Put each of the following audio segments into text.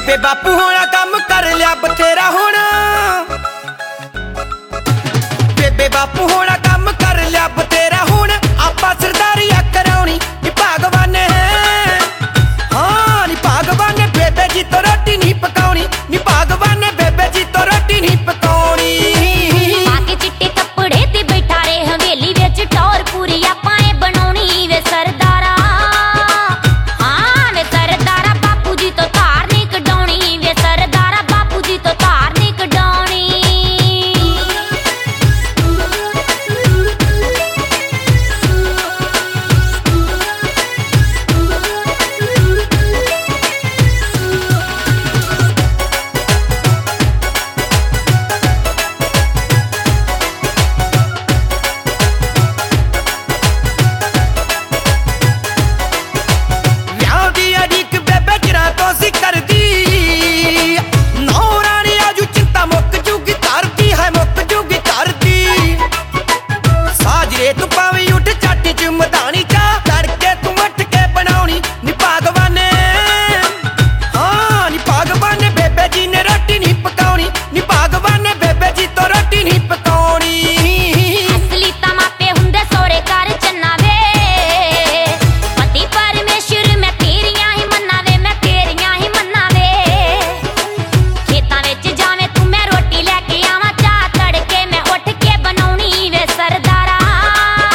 बेबे बापू होना काम कर लिया बथेरा होना, बेबे बापू होना काम कर लिया बथेरा होना। आपा सरदारी कराउनी नी भगवान ने, हाँ नी भगवान ने बेबे जी तो रोटी नहीं पकाउनी, नी भगवान ने बेबे जी तो रोटी नहीं पकाउनी। आके चिट्टे कपड़े ते बैठा रे हवेली विच टौर पूरी आपाए बनाउनी वे सरदारा, हाँ वे सरदारा बापू जी तो तार नहीं कढाउनी, वे सरदारा बापू जी तो तार नहीं कढाउनी।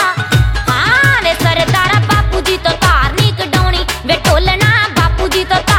वे टोलना बापू जी तो